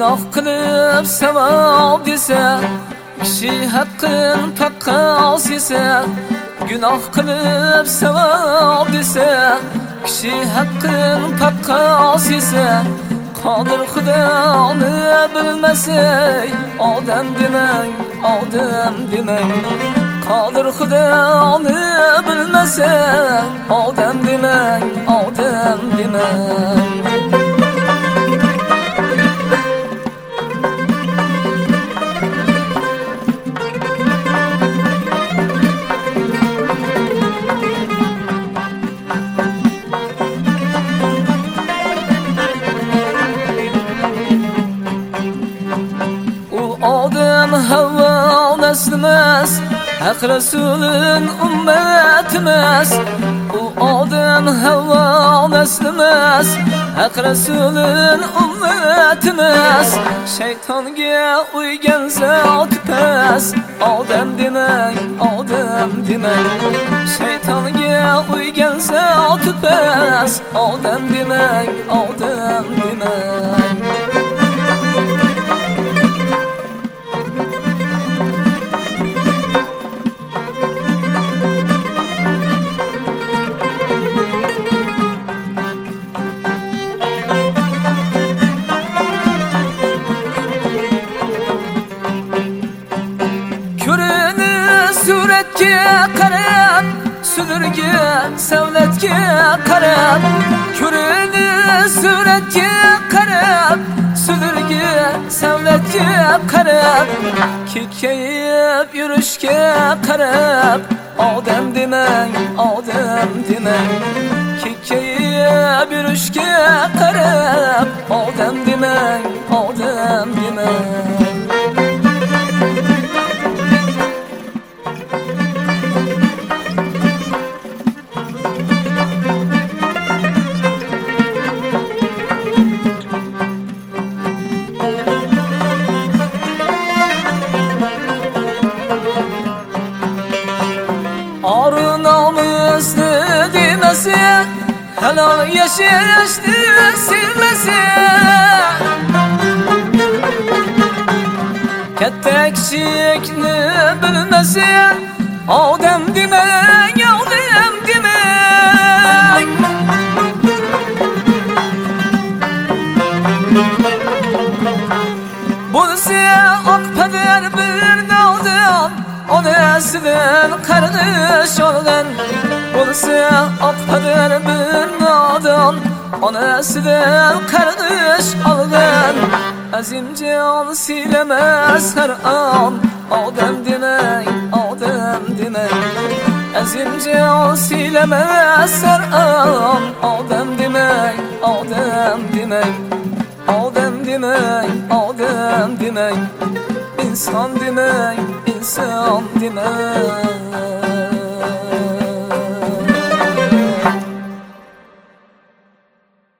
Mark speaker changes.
Speaker 1: Günah qilib savob desa, kishi haqqin taqqos yesa. Günah qilib savob desa, kishi haqqin taqqos yesa. Qodir Xudoni bilmasa, odam demang, odam demang. Qodir Xudoni bilmasa, odam demang, odam demang. Odam Havvo naslimas, Haq Rasulun ummatimas. U odam Havvo naslimas, Haq Rasulun ummatimas. Shaytonga uygan zot pas, odam demang, odam demang. Shaytonga uygan zot pas, odam demang, odam demang. Suratga qarab, sudurga savlatga qarab. Ko'rini suratga qarab, sudurga savlatga qarab. Kekkayib yurishga qarab, odam demang, odam demang. Kekkayib yurishga qarab, odam demang, odam demang. Arınamızdı demese, halal yaşayıştı sevmese. Katta kichikni bilmese, odam demang, odam demang. Bo'lsa oqpadar bir nodon, onasidan qarg'ish olgan. Bo'lsa oqpadar bir nodon, onasidan qarg'ish olgan. Azimjon siylamas har on, odam demang, odam demang. Azimjon siylamas har on, odam demang, odam demang. Odam demang, odam demang. İnsan demang, insan demang.